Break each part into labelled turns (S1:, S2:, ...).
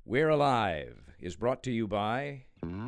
S1: We're Alive is brought to you by...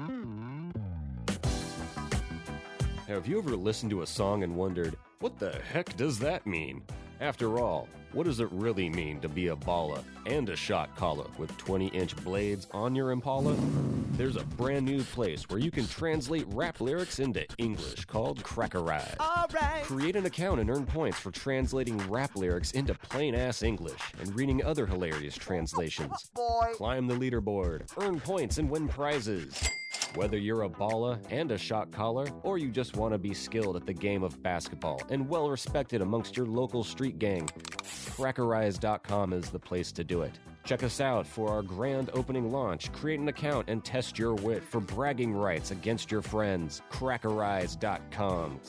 S2: Have you ever listened to a song and wondered, what the heck does that mean? After all, what does it really mean to be a balla and a shot caller with 20-inch blades on your Impala? There's a brand new place where you can translate rap lyrics into English called Crackerize.
S3: All right.
S2: Create an account and earn points for translating rap lyrics into plain-ass English and reading other hilarious translations.
S3: Boy.
S2: Climb the leaderboard, earn points, and win prizes. Whether you're a balla and a shot caller, or you just want to be skilled at the game of basketball and well-respected amongst your local street gang, Crackerize.com is the place to do it. Check us out for our grand opening launch. Create an account and test your wit for bragging rights against your friends. Crackerize.com.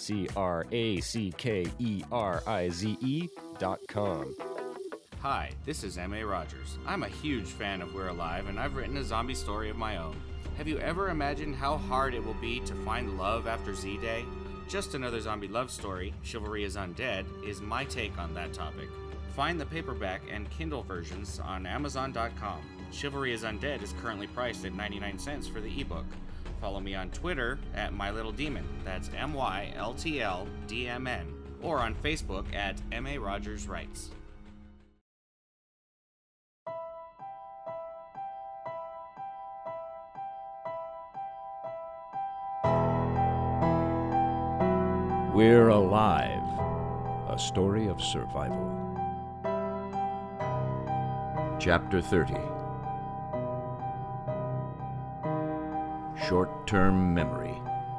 S2: Crackerize.com.
S4: Hi, this is M.A. Rogers. I'm a huge fan of We're Alive, and I've written a zombie story of my own. Have you ever imagined how hard it will be to find love after Z-Day? Just Another Zombie Love Story, Chivalry is Undead, is my take on that topic. Find the paperback and Kindle versions on Amazon.com. Chivalry is Undead is currently priced at 99 cents for the ebook. Follow me on Twitter at MyLittleDemon, that's MYLTLDMN, or on Facebook at M.A. Rogers Writes.
S1: We're Alive, a story of survival. Chapter 30. Short-term memory.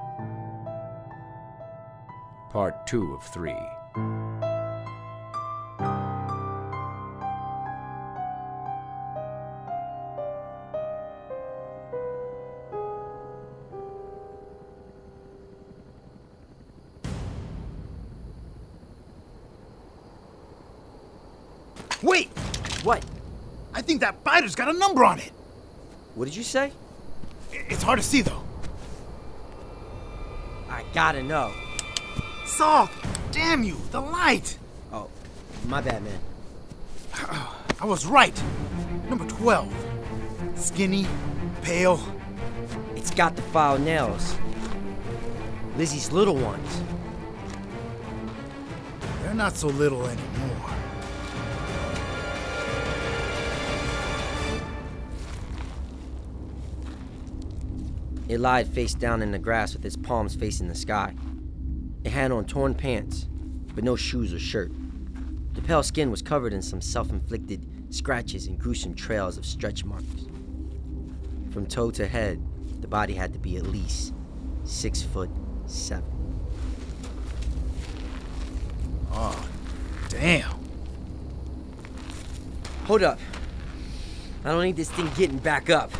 S1: Part 2 of 3.
S3: Wait!
S5: What?
S3: I think that biter's got a number on it.
S5: What did you say?
S3: It's hard to see, though.
S5: I gotta know.
S3: Saul, damn you, the light!
S5: Oh, my bad, man.
S3: I was right. Number 12. Skinny, pale.
S5: It's got the foul nails. Lizzie's little ones.
S3: They're not so little anymore.
S5: It lied face down in the grass with its palms facing the sky. It had on torn pants, but no shoes or shirt. The pale skin was covered in some self-inflicted scratches and gruesome trails of stretch marks. From toe to head, the body had to be at least 6'7".
S3: Oh, damn.
S5: Hold up. I don't need this thing getting back up.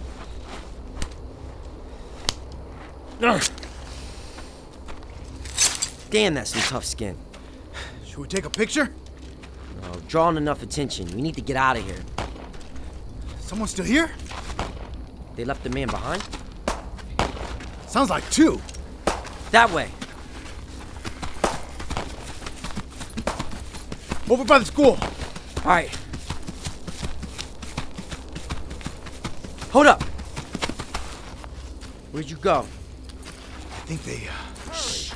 S5: Damn, that's some tough skin.
S3: Should we take a picture?
S5: No, drawing enough attention. We need to get out of here.
S3: Someone still here?
S5: They left the man behind?
S3: Sounds like two.
S5: That way.
S3: Over by the school.
S5: All right. Hold up. Where'd you go?
S3: I think they,
S5: Shh.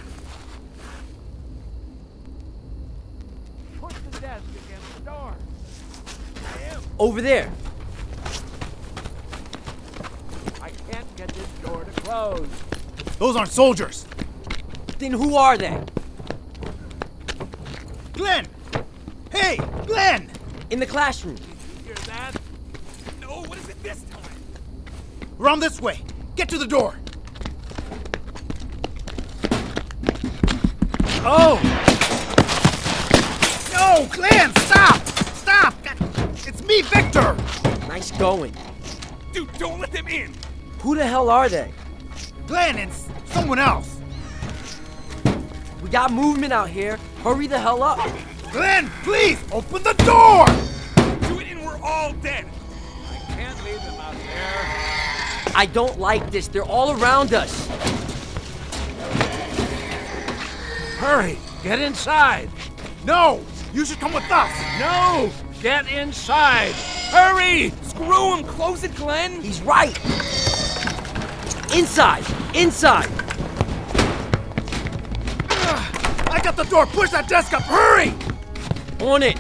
S6: Push the desk against the door.
S5: Over there.
S6: I can't get this door to close.
S3: Those aren't soldiers.
S5: Then who are they?
S3: Glenn! Hey, Glenn!
S5: In the classroom.
S6: You hear that? No, what is it this time?
S3: Around this way. Get to the door. Oh! No, Glenn, stop! Stop! It's me, Victor!
S5: Nice going.
S6: Dude, don't let them in!
S5: Who the hell are they?
S3: Glenn and someone else.
S5: We got movement out here. Hurry the hell up.
S3: Glenn, please, open the door!
S6: Do it and we're all dead! I can't leave them out there.
S5: I don't like this. They're all around us.
S6: Hurry! Get inside!
S3: No! You should come with us!
S6: No! Get inside! Hurry! Screw
S3: him! Close it, Glenn!
S5: He's right! Inside! Inside!
S3: I got the door! Push that desk up! Hurry!
S5: On it!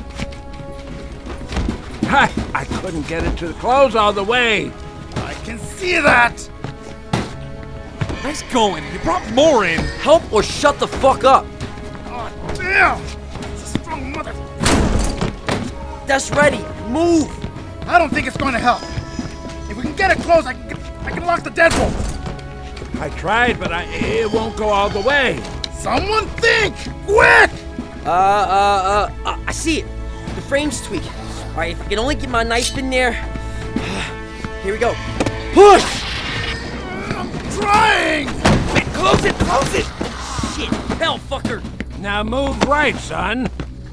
S1: I couldn't get it to close all the way.
S3: I can see that!
S7: Nice going. You brought more in.
S5: Help or shut the fuck up!
S3: Oh, damn! It's a strong mother...
S5: That's ready! Move!
S3: I don't think it's going to help. If we can get it closed, I can lock the deadbolt.
S1: I tried, but it won't go all the way.
S3: Someone think! Quick!
S5: I see it. The frame's tweaked. All right, if I can only get my knife in there. Here we go. Push!
S3: I'm trying!
S5: Close it! Close it! Shit! Hell, fucker!
S1: Now move right, son.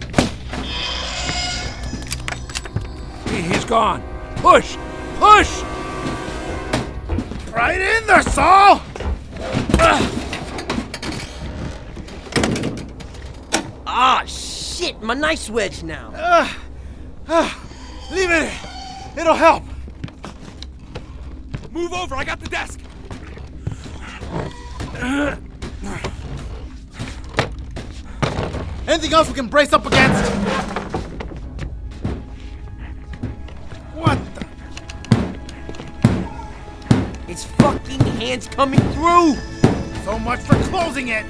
S1: He's gone. Push! Push!
S3: Right in there, Saul!
S5: Ah, shit! My knife's wedged now.
S3: Leave it. It'll help.
S7: Move over. I got the desk.
S3: Anything else we can brace up against? What the?
S5: It's fucking hands coming through!
S3: So much for closing it!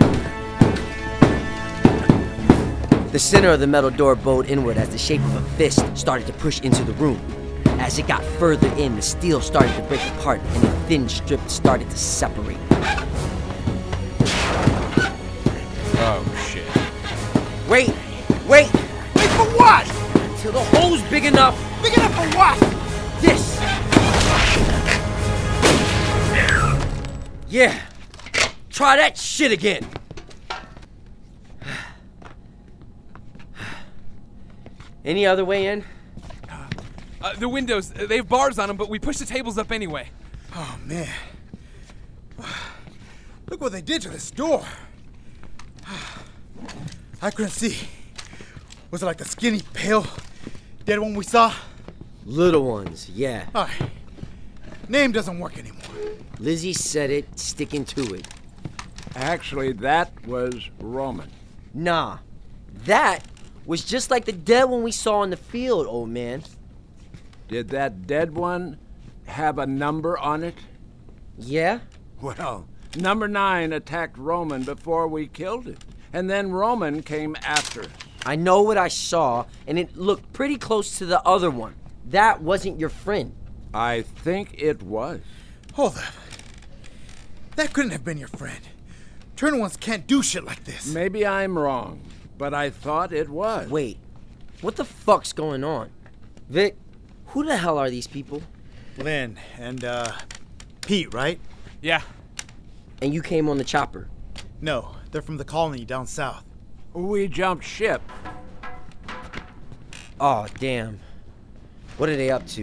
S5: The center of the metal door bowed inward as the shape of a fist started to push into the room. As it got further in, the steel started to break apart and a thin strip started to separate.
S7: Oh, shit.
S5: Wait! Wait!
S3: Wait for what?
S5: Until the hole's big enough!
S3: Big enough for what?
S5: This! Yeah! Try that shit again! Any other way in?
S7: The windows, they have bars on them, but we pushed the tables up anyway.
S3: Oh, man. Look what they did to this door. I couldn't see. Was it like the skinny, pale, dead one we saw?
S5: Little ones, yeah.
S3: All right. Name doesn't work anymore.
S5: Lizzie said it, sticking to it.
S1: Actually, that was Roman.
S5: Nah, that was just like the dead one we saw in the field, old man.
S1: Did that dead one have a number on it?
S5: Yeah?
S1: Well, number 9 attacked Roman before we killed it. And then Roman came after us.
S5: I know what I saw, and it looked pretty close to the other one. That wasn't your friend.
S1: I think it was.
S3: Hold up. That couldn't have been your friend. Turner ones can't do shit like this.
S1: Maybe I'm wrong, but I thought it was.
S5: Wait, what the fuck's going on? Vic, who the hell are these people?
S3: Lynn and, Pete, right?
S7: Yeah.
S5: And you came on the chopper?
S3: No, they're from the colony down south.
S1: We jumped ship.
S5: Oh, damn. What are they up to?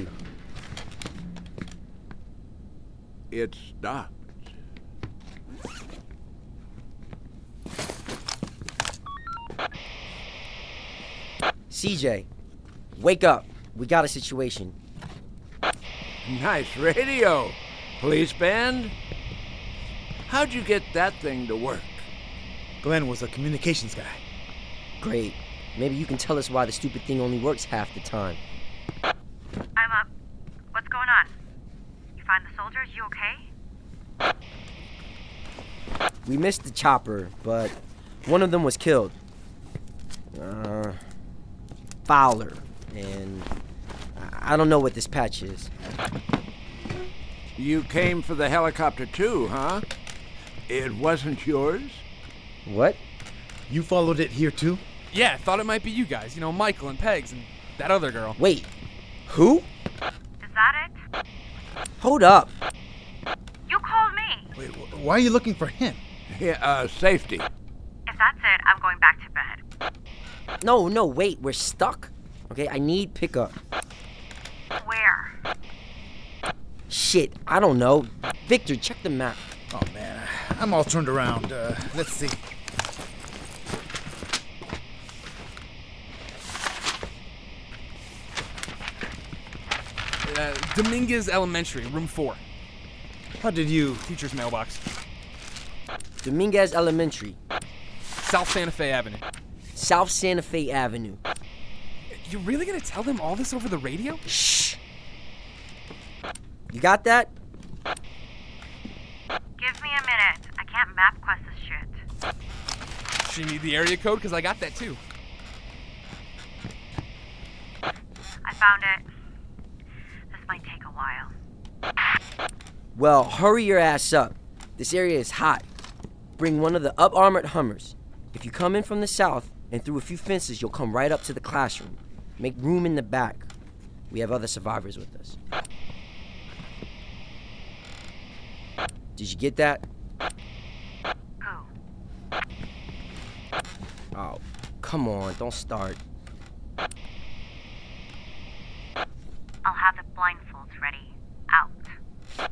S1: It stopped.
S5: CJ, wake up. We got a situation.
S1: Nice radio. Police band? How'd you get that thing to work?
S3: Glenn was a communications guy.
S5: Great. Maybe you can tell us why the stupid thing only works half the time.
S8: I'm up. What's going on? You find the soldiers? You okay?
S5: We missed the chopper, but one of them was killed. Fowler. And I don't know what this patch is.
S1: You came for the helicopter too, huh? It wasn't yours?
S5: What?
S3: You followed it here too?
S7: Yeah, thought it might be you guys. You know, Michael and Pegs and that other girl.
S5: Wait. Who?
S8: Is that it?
S5: Hold up.
S8: You called me.
S3: Wait, why are you looking for him?
S1: Yeah, safety.
S8: If that's it, I'm going back to bed.
S5: No, wait. We're stuck. Okay, I need pickup.
S8: Where?
S5: Shit, I don't know. Victor, check the map.
S3: Oh man, I'm all turned around. Let's see.
S7: Dominguez Elementary, room 4.
S3: How did you...
S7: Teacher's mailbox.
S5: Dominguez Elementary,
S7: South Santa Fe Avenue.
S5: South Santa Fe Avenue.
S7: You really gonna tell them all this over the radio?
S5: Shh. You got that?
S8: Give me a minute. I can't map quest this shit.
S7: She need the area code? Because I got that too.
S8: I found it. This might take a while.
S5: Well, hurry your ass up. This area is hot. Bring one of the up-armored Hummers. If you come in from the south and through a few fences, you'll come right up to the classroom. Make room in the back. We have other survivors with us. Did you get that?
S8: Who?
S5: Oh, come on, don't start.
S8: I'll have the blindfolds ready. Out.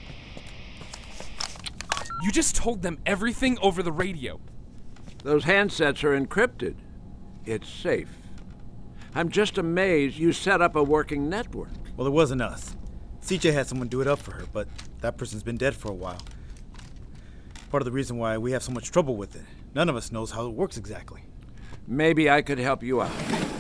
S7: You just told them everything over the radio.
S1: Those handsets are encrypted. It's safe. I'm just amazed you set up a working network.
S3: Well, it wasn't us. CJ had someone do it up for her, but that person's been dead for a while. Part of the reason why we have so much trouble with it. None of us knows how it works exactly.
S1: Maybe I could help you out.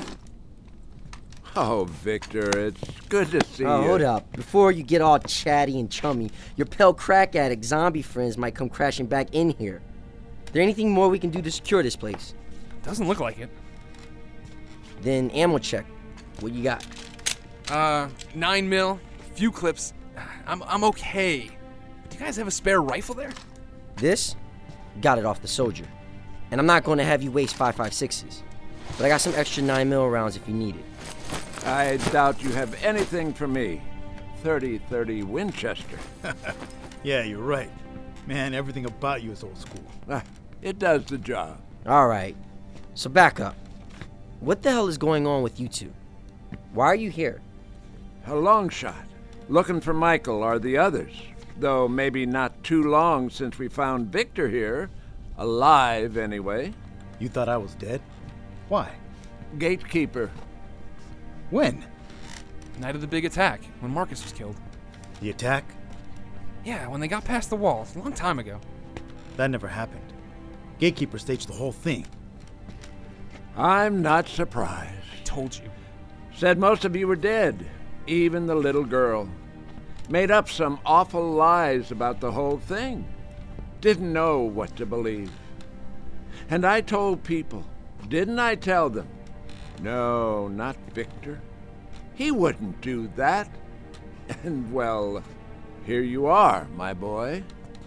S1: Oh, Victor, it's good to see you.
S5: Oh, hold up. Before you get all chatty and chummy, your pale crack addict zombie friends might come crashing back in here. There anything more we can do to secure this place?
S7: Doesn't look like it.
S5: Then ammo check. What you got?
S7: 9 mil, few clips. I'm okay. Do you guys have a spare rifle there?
S5: This? Got it off the soldier. And I'm not going to have you waste 5.56s. But I got some extra 9 mil rounds if you need it.
S1: I doubt you have anything for me. 30-30 Winchester.
S3: Yeah, you're right. Man, everything about you is old school.
S1: It does the job.
S5: All right. So back up. What the hell is going on with you two? Why are you here?
S1: A long shot. Looking for Michael or the others. Though maybe not too long since we found Victor here. Alive, anyway.
S3: You thought I was dead? Why?
S1: Gatekeeper.
S3: When?
S7: Night of the big attack, when Marcus was killed.
S3: The attack?
S7: Yeah, when they got past the walls, a long time ago.
S3: That never happened. Gatekeeper staged the whole thing.
S1: I'm not surprised.
S7: I told you.
S1: Said most of you were dead, even the little girl. Made up some awful lies about the whole thing. Didn't know what to believe. And I told people, didn't I tell them? No, not Victor. He wouldn't do that. And well, here you are, my boy.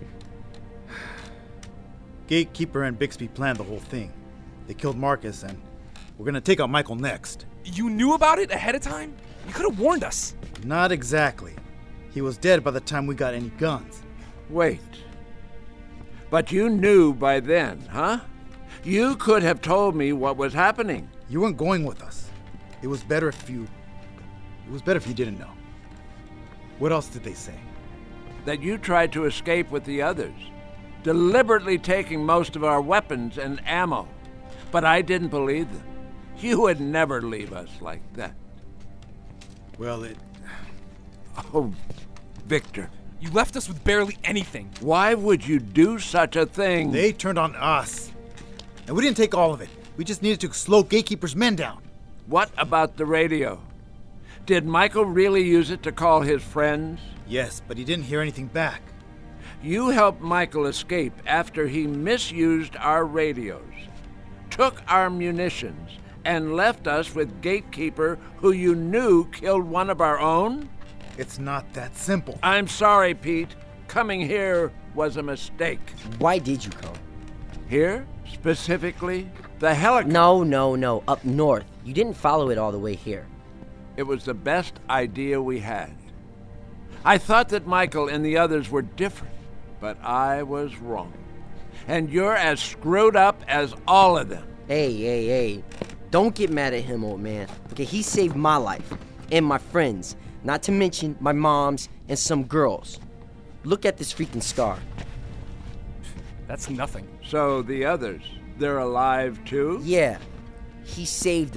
S3: Gatekeeper and Bixby planned the whole thing. They killed Marcus, and we're gonna take out Michael next.
S7: You knew about it ahead of time? You could have warned us.
S3: Not exactly. He was dead by the time we got any guns.
S1: Wait. But you knew by then, huh? You could have told me what was happening.
S3: You weren't going with us. It was better if you didn't know. What else did they say?
S1: That you tried to escape with the others, deliberately taking most of our weapons and ammo. But I didn't believe them. You would never leave us like that.
S3: Well,
S1: Oh, Victor.
S7: You left us with barely anything.
S1: Why would you do such a thing?
S3: They turned on us. And we didn't take all of it. We just needed to slow Gatekeeper's men down.
S1: What about the radio? Did Michael really use it to call his friends?
S3: Yes, but he didn't hear anything back.
S1: You helped Michael escape after he misused our radios, took our munitions, and left us with Gatekeeper, who you knew killed one of our own?
S3: It's not that simple.
S1: I'm sorry, Pete. Coming here was a mistake.
S5: Why did you come?
S1: Here, specifically, the helicopter.
S5: No. Up north. You didn't follow it all the way here.
S1: It was the best idea we had. I thought that Michael and the others were different, but I was wrong. And you're as screwed up as all of them.
S5: Hey. Don't get mad at him, old man. Okay, he saved my life and my friends, not to mention my mom's and some girls. Look at this freaking scar.
S7: That's nothing.
S1: So the others, they're alive too?
S5: Yeah, he saved them.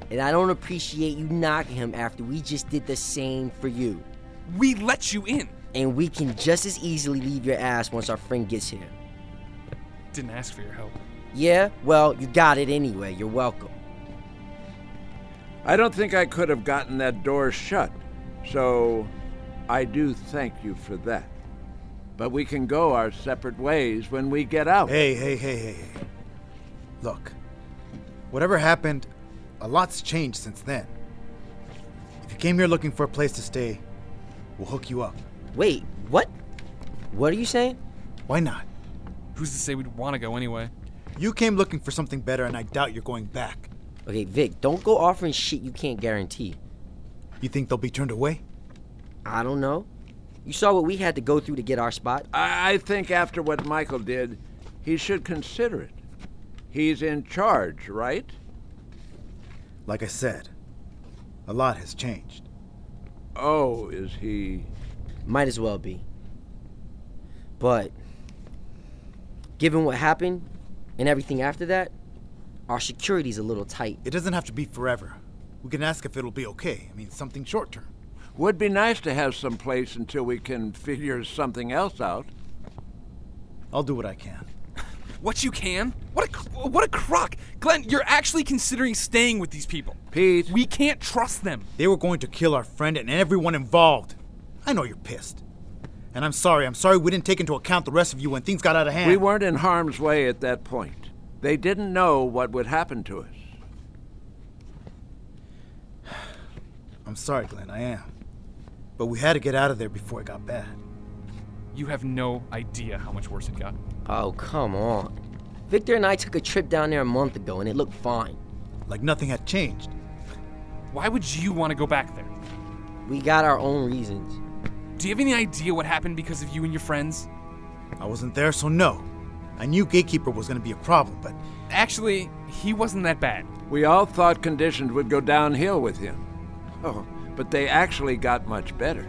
S5: And I don't appreciate you knocking him after we just did the same for you.
S7: We let you in.
S5: And we can just as easily leave your ass once our friend gets here.
S7: Didn't ask for your help.
S5: Yeah? Well, you got it anyway. You're welcome.
S1: I don't think I could have gotten that door shut, so I do thank you for that. But we can go our separate ways when we get out.
S3: Hey. Look, whatever happened, a lot's changed since then. If you came here looking for a place to stay, we'll hook you up.
S5: Wait, what? What are you saying?
S3: Why not?
S7: Who's to say we'd want to go anyway?
S3: You came looking for something better, and I doubt you're going back.
S5: Okay, Vic, don't go offering shit you can't guarantee.
S3: You think they'll be turned away?
S5: I don't know. You saw what we had to go through to get our spot.
S1: I think after what Michael did, he should consider it. He's in charge, right?
S3: Like I said, a lot has changed.
S1: Oh, is he?
S5: Might as well be. But, given what happened and everything after that, our security's a little tight.
S3: It doesn't have to be forever. We can ask if it'll be okay. I mean, something short term.
S1: Would be nice to have some place until we can figure something else out.
S3: I'll do what I can.
S7: What you can? What a crock! Glenn, you're actually considering staying with these people.
S1: Pete.
S7: We can't trust them.
S3: They were going to kill our friend and everyone involved. I know you're pissed. And I'm sorry we didn't take into account the rest of you when things got out of hand.
S1: We weren't in harm's way at that point. They didn't know what would happen to us.
S3: I'm sorry, Glenn, I am. But we had to get out of there before it got bad.
S7: You have no idea how much worse it got.
S5: Oh, come on. Victor and I took a trip down there a month ago and it looked fine.
S3: Like nothing had changed.
S7: Why would you want to go back there?
S5: We got our own reasons.
S7: Do you have any idea what happened because of you and your friends?
S3: I wasn't there, so no. I knew Gatekeeper was going to be a problem, but...
S7: Actually, he wasn't that bad.
S1: We all thought conditions would go downhill with him. Oh, but they actually got much better.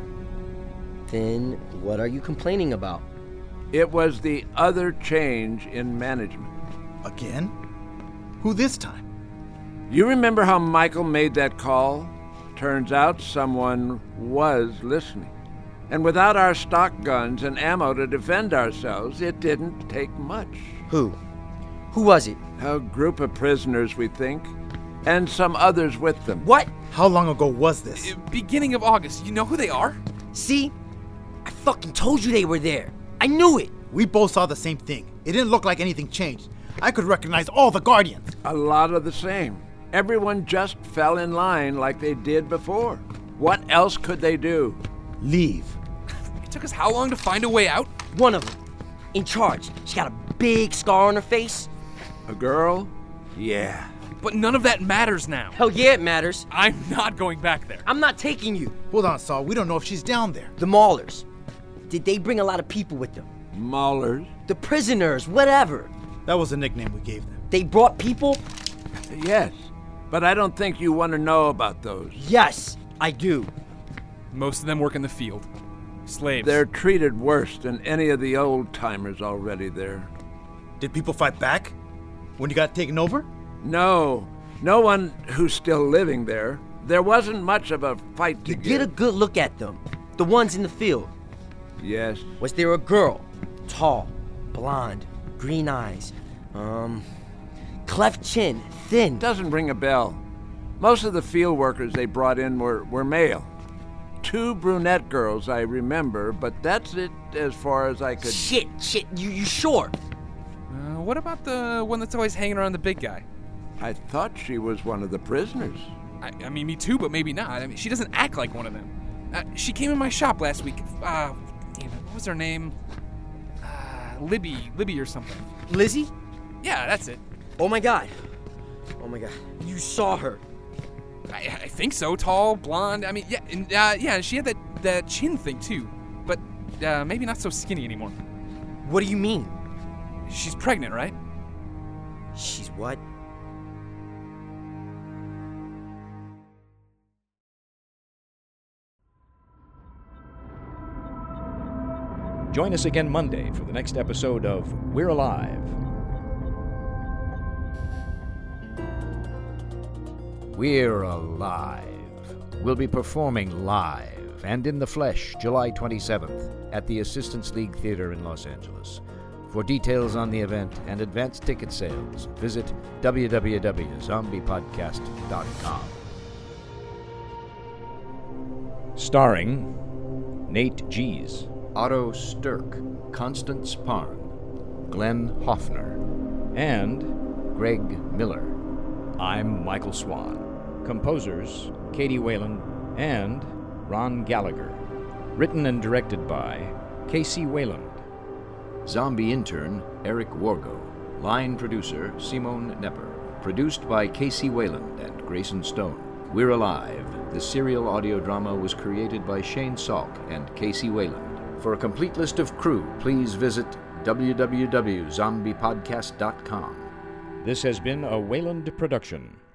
S5: Then what are you complaining about?
S1: It was the other change in management.
S3: Again? Who this time?
S1: You remember how Michael made that call? Turns out someone was listening. And without our stock guns and ammo to defend ourselves, it didn't take much.
S5: Who? Who was it?
S1: A group of prisoners, we think. And some others with them.
S5: What?
S3: How long ago was this?
S7: Beginning of August. You know who they are?
S5: See? I fucking told you they were there. I knew it.
S3: We both saw the same thing. It didn't look like anything changed. I could recognize all the Guardians.
S1: A lot of the same. Everyone just fell in line like they did before. What else could they do?
S3: Leave.
S7: It took us how long to find a way out?
S5: One of them. In charge. She got a big scar on her face.
S1: A girl? Yeah.
S7: But none of that matters now.
S5: Hell yeah, it matters.
S7: I'm not going back there.
S5: I'm not taking you.
S3: Hold on, Saul. We don't know if she's down there.
S5: The Maulers. Did they bring a lot of people with them?
S1: Maulers?
S5: The prisoners, whatever.
S3: That was the nickname we gave them.
S5: They brought people?
S1: Yes. But I don't think you want to know about those.
S5: Yes, I do.
S7: Most of them work in the field. Slaves.
S1: They're treated worse than any of the old-timers already there.
S3: Did people fight back? When you got taken over?
S1: No. No one who's still living there. There wasn't much of a fight to
S5: Get a good look at them. The ones in the field.
S1: Yes.
S5: Was there a girl? Tall, blonde, green eyes, cleft chin, thin.
S1: Doesn't ring a bell. Most of the field workers they brought in were male. 2 brunette girls I remember, but that's it as far as I could...
S5: Shit, you sure?
S7: What about the one that's always hanging around the big guy?
S1: I thought she was one of the prisoners.
S7: I mean, me too, but maybe not. I mean, she doesn't act like one of them. She came in my shop last week. Damn it, what was her name? Libby or something.
S5: Lizzie?
S7: Yeah, that's it.
S5: Oh my god. You saw her.
S7: I think so. Tall, blonde. I mean, yeah, and she had that chin thing too, but maybe not so skinny anymore.
S5: What do you mean?
S7: She's pregnant, right?
S5: She's what?
S9: Join us again Monday for the next episode of We're Alive. We're Alive will be performing live and in the flesh July 27th at the Assistance League Theater in Los Angeles. For details on the event and advanced ticket sales, visit www.zombiepodcast.com. Starring Nate Gies, Otto Stirk, Constance Parn, Glenn Hoffner, and Greg Miller. I'm Michael Swan. Composers Katie Wayland and Ron Gallagher. Written and directed by Casey Wayland.
S10: Zombie intern Eric Wargo. Line producer Simone Nepper. Produced by Casey Wayland and Grayson Stone. We're Alive. The serial audio drama was created by Shane Salk and Casey Wayland. For a complete list of crew, please visit www.zombiepodcast.com.
S9: This has been a Wayland production.